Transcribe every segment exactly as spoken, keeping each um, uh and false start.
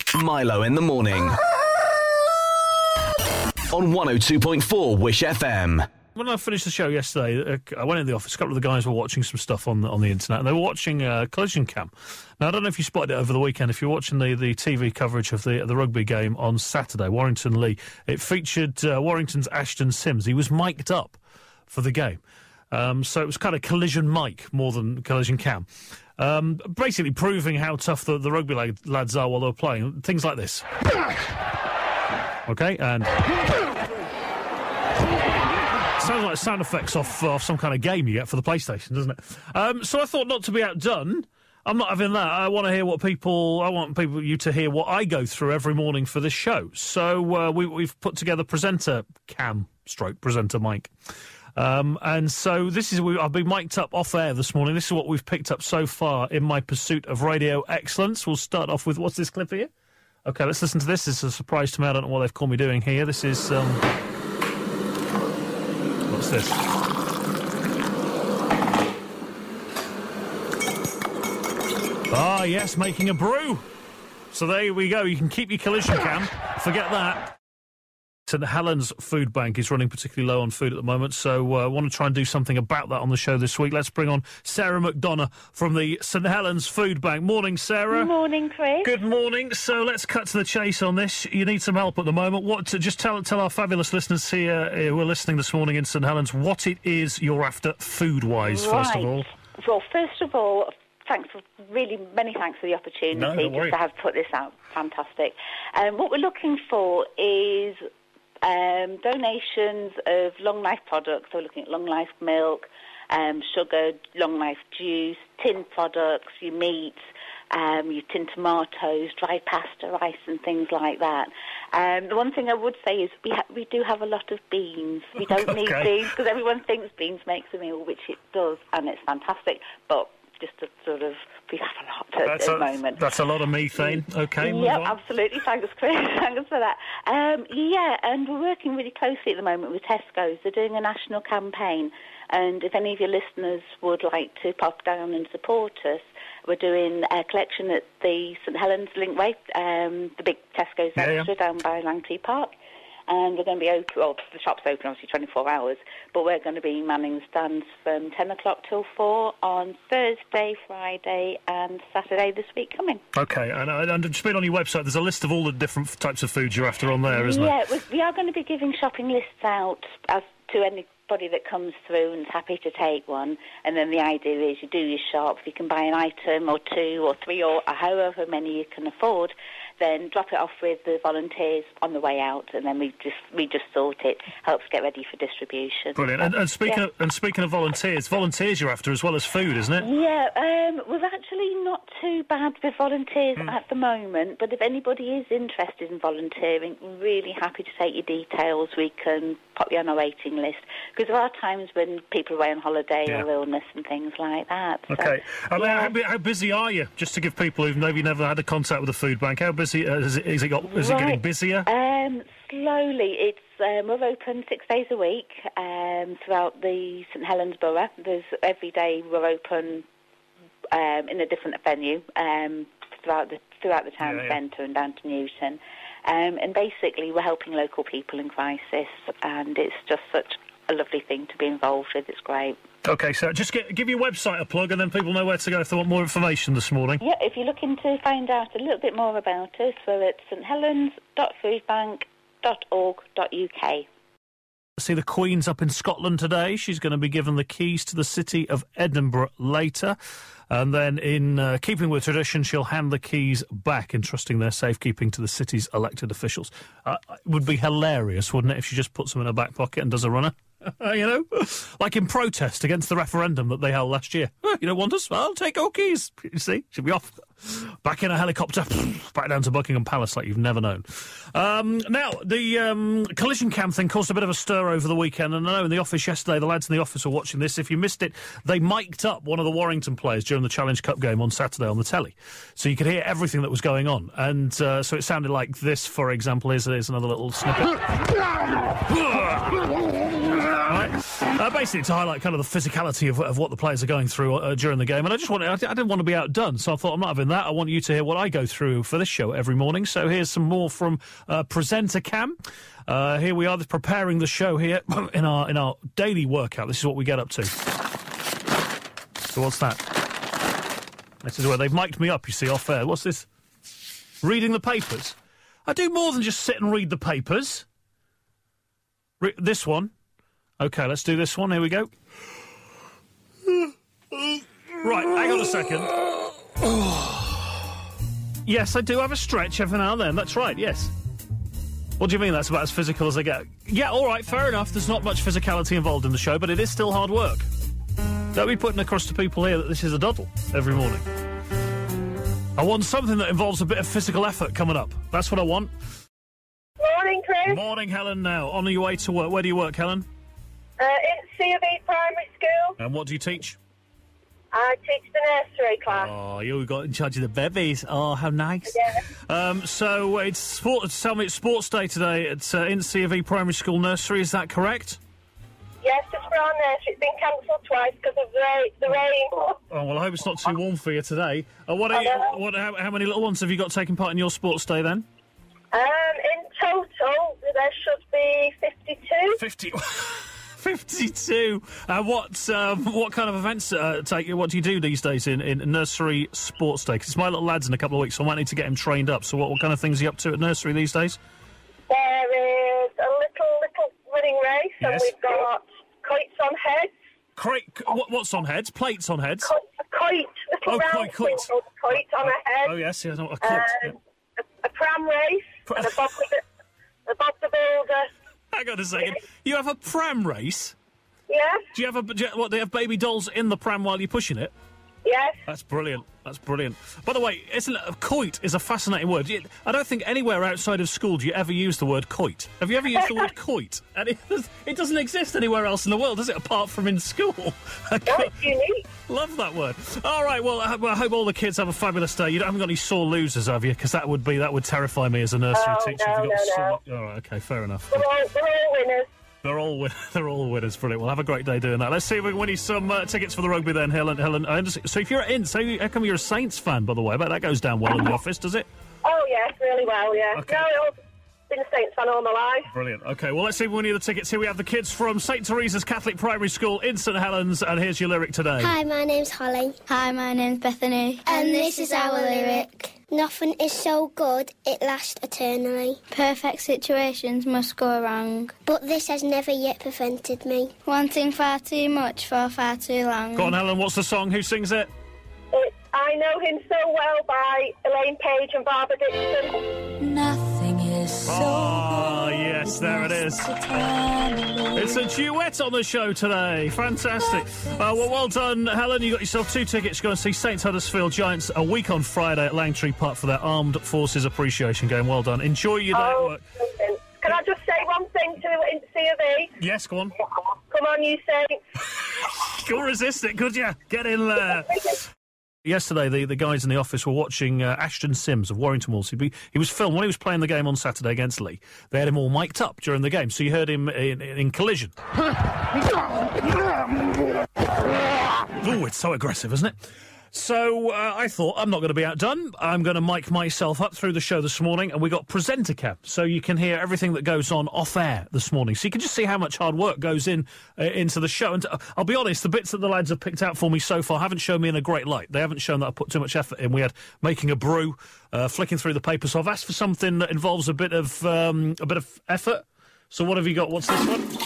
Milo in the morning. On one oh two point four Wish F M. When I finished the show yesterday, uh, I went in the office. A couple of the guys were watching some stuff on the, on the internet, and they were watching uh, Collision Cam. Now, I don't know if you spotted it over the weekend. If you're watching the, the T V coverage of the the rugby game on Saturday, Warrington Lee, it featured uh, Warrington's Ashton Sims. He was mic'd up for the game. Um, so it was kind of Collision mic more than Collision Cam. Um, basically proving how tough the, the rugby lad, lads are while they were playing. Things like this. Okay, and... sounds like sound effects off, off some kind of game you get for the PlayStation, doesn't it? Um, so I thought, not to be outdone, I'm not having that. I want to hear what people... I want people you to hear what I go through every morning for this show. So uh, we, we've put together presenter Cam, stroke presenter Mike. Um, and so this is... I've been mic'd up off air this morning. This is what we've picked up so far in my pursuit of radio excellence. We'll start off with... What's this clip here? OK, let's listen to this. It's a surprise to me. I don't know what they've called me doing here. This is... Um, What's this? Ah, yes, making a brew. So there we go. You can keep your Collision Cam. Forget that. Saint Helens Food Bank is running particularly low on food at the moment, so I uh, want to try and do something about that on the show this week. Let's bring on Sarah McDonough from the Saint Helens Food Bank. Morning, Sarah. Good morning, Chris. Good morning. So let's cut to the chase on this. You need some help at the moment. What? To just tell tell our fabulous listeners here uh, who are listening this morning in Saint Helens what it is you're after food-wise, right. first of all. Well, first of all, thanks for really many thanks for the opportunity no, don't worry. just to have put this out. Fantastic. Um, what we're looking for is um, donations of long life products. So we're looking at long life milk, um, sugar, long life juice, tin products, your meats, um, your tin tomatoes, dry pasta, rice, and things like that. Um, the one thing I would say is we ha- we do have a lot of beans. We don't okay. need beans because everyone thinks beans makes a meal, which it does, and it's fantastic. But just to sort of, we have a lot at that's the a, moment. That's a lot of methane. Okay, move yeah, on. absolutely. Thanks, Chris. Thanks for that. Um, yeah, and we're working really closely at the moment with Tesco's. They're doing a national campaign, and if any of your listeners would like to pop down and support us, we're doing a collection at the Saint Helens Linkway, um, the big Tesco's yeah, extra yeah. down by Langtree Park. And we're going to be open, well, the shop's open obviously twenty-four hours, but we're going to be manning the stands from ten o'clock till four on Thursday, Friday and Saturday this week coming. Okay, and, and, and just been on your website, there's a list of all the different types of foods you're after on there, isn't yeah, there? Yeah, we are going to be giving shopping lists out as to anybody that comes through and is happy to take one. And then the idea is you do your shop, you can buy an item or two or three or however many you can afford, then drop it off with the volunteers on the way out, and then we just we just sort it, helps get ready for distribution. Brilliant. And, and speaking yeah. of, and speaking of volunteers, volunteers you're after as well as food, isn't it? Yeah, um, we're actually not too bad with volunteers mm. at the moment, but if anybody is interested in volunteering, really happy to take your details. We can pop you on our waiting list, because there are times when people are away on holiday yeah. or illness and things like that. So, okay. I mean, yeah. how, how busy are you? Just to give people who've maybe never had a contact with the food bank, how busy uh, is it? Is it, got, is right. it getting busier? Um, slowly. It's um, we're open six days a week um, throughout the Saint Helens Borough. There's every day we're open um, in a different venue um, throughout the throughout the town yeah, yeah. centre and down to Newton. Um, and basically, we're helping local people in crisis, and it's just such a lovely thing to be involved with. It's great. Okay, so just get, give your website a plug, and then people know where to go if they want more information this morning. Yeah, if you're looking to find out a little bit more about us, we're at st helens dot food bank dot org dot u k. See the Queen's up in Scotland today. She's going to be given the keys to the city of Edinburgh later. And then, in uh, keeping with tradition, she'll hand the keys back, entrusting their safekeeping to the city's elected officials. Uh, it would be hilarious, wouldn't it, if she just puts them in her back pocket and does a runner? You know? Like in protest against the referendum that they held last year. Oh, you don't want us? Well, I'll take our keys. You see? She'll be off. Back in a helicopter. Back down to Buckingham Palace like you've never known. Um, now, the um, Collision Cam thing caused a bit of a stir over the weekend. And I know in the office yesterday, the lads in the office were watching this. If you missed it, they mic'd up one of the Warrington players during the Challenge Cup game on Saturday on the telly. So you could hear everything that was going on. And uh, so it sounded like this, for example. Here's, here's another little snippet. Right. Uh, basically, to highlight kind of the physicality of, of what the players are going through uh, during the game. And I just wanted, I didn't want to be outdone, so I thought I'm not having that. I want you to hear what I go through for this show every morning. So here's some more from uh, Presenter Cam. Uh, here we are, preparing the show here in our in our daily workout. This is what we get up to. So what's that? This is where they've mic'd me up, you see, off air. What's this? Reading the papers. I do more than just sit and read the papers. Re- this one. OK, let's do this one. Here we go. Right, hang on a second. Yes, I do have a stretch every now and then. That's right, yes. What do you mean that's about as physical as I get? Yeah, all right, fair enough. There's not much physicality involved in the show, but it is still hard work. Don't be putting across to people here that this is a doddle every morning. I want something that involves a bit of physical effort coming up. That's what I want. Morning, Chris. Morning, Helen, now. On your way to work. Where do you work, Helen? Uh, in C of E Primary School. And what do you teach? I teach the nursery class. Oh, you got in charge of the babies. Oh, how nice. Yeah. Um, so it's sport, tell me it's sports day today at uh, in C of E Primary School Nursery, is that correct? Yes, just for our nursery. It's been cancelled twice because of the, the rain. Oh, well, I hope it's not too warm for you today. Uh, what are you, what, how, how many little ones have you got taking part in your sports day then? Um, in total, there should be fifty-two. fifty... fifty-two. Uh, what um, what kind of events uh, take? What do you do these days in, in nursery sports day? Because it's my little lad's in a couple of weeks, so I might need to get him trained up. So what, what kind of things are you up to at nursery these days? There is a little, little running race, Yes. and we've got kites on heads. Crate, what, what's on heads? Plates on heads? Kite, a kite, little Oh, round kite, kite. thing called a kite on a head. Oh, yes, yes. No, a kite, yeah. Um, a, a pram race, and a Bob the, a Bob the Builder. Hang on a second. You have a pram race? Yeah? Do you have a do you, what? They have baby dolls in the pram while you're pushing it? Yes. That's brilliant. That's brilliant. By the way, isn't it, coit is a fascinating word. I don't think anywhere outside of school do you ever use the word coit. Have you ever used the word coit? And it, it doesn't exist anywhere else in the world, does it? Apart from in school. No, it's unique. Love that word. All right. Well, I, well, I hope all the kids have a fabulous day. You haven't got any sore losers, have you? Because that would be that would terrify me as a nursery Oh, teacher. no, if you got no, sore... no. All right. Okay. Fair enough. They're all, they're all winners. They're all win- they're all winners. Brilliant. Well, have a great day doing that. Let's see if we can win you some uh, tickets for the rugby then, Helen. Helen, I understand. So if you're in, so how come you're a Saints fan, by the way? I bet that goes down well in the office, does it? Oh, yes, really well, yeah. Okay. No, I've been a Saints fan all my life. Brilliant. Okay, well, let's see if we win you the tickets. Here we have the kids from Saint Teresa's Catholic Primary School in St Helens, and here's your lyric today. Hi, my name's Holly. Hi, my name's Bethany. And this is our lyric. Nothing is so good, it lasts eternally. Perfect situations must go wrong. But this has never yet prevented me. Wanting far too much for far too long. Go on, Helen, what's the song? Who sings it? It's I Know Him So Well by Elaine Page and Barbara Dixon. Nothing is so Oh, good. yes, there it is. Eternally. It's a duet on the show today. Fantastic. Uh, well, well done, Helen. You got yourself two tickets to go and see Saint Huddersfield Giants a week on Friday at Langtree Park for their Armed Forces Appreciation Game. Well done. Enjoy your day at Oh, work. brilliant. Can I just say one thing to in C of E? Yes, go on. Come on, you Saints. Couldn't resist it, could you? Get in there. Yesterday, the, the guys in the office were watching uh, Ashton Sims of Warrington Wolves. He'd be, he was filmed when he was playing the game on Saturday against Lee. They had him all mic'd up during the game, so you heard him in, in, in collision. Oh, it's so aggressive, isn't it? So uh, I thought, I'm not going to be outdone. I'm going to mic myself up through the show this morning, and we got Presenter Cam, so you can hear everything that goes on off air this morning. So you can just see how much hard work goes in uh, into the show. And uh, I'll be honest, the bits that the lads have picked out for me so far haven't shown me in a great light. They haven't shown that I put too much effort in. We had making a brew, uh, flicking through the paper. So I've asked for something that involves a bit of um, a bit of effort. So what have you got? What's this one?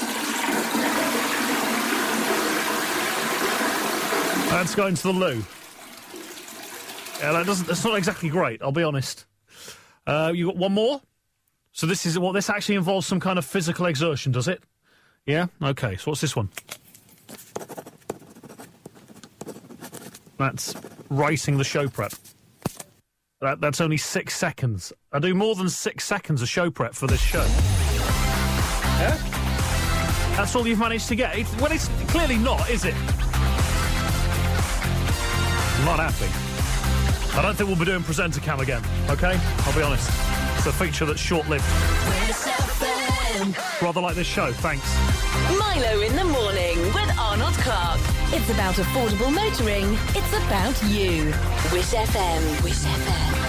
That's going to the loo. Yeah, that doesn't. That's not exactly great. I'll be honest. Uh, you got one more. So this is well. This actually involves some kind of physical exertion, does it? Yeah. Okay. So what's this one? That's writing the show prep. That, that's only six seconds. I do more than six seconds of show prep for this show. Yeah. That's all you've managed to get. It's, well, it's clearly not, is it? Not happy. I don't think we'll be doing Presenter Cam again, OK? I'll be honest. It's a feature that's short-lived. Wish F M. M. Rather like this show, thanks. Milo in the morning with Arnold Clark. It's about affordable motoring. It's about you. Wish F M. Wish F M.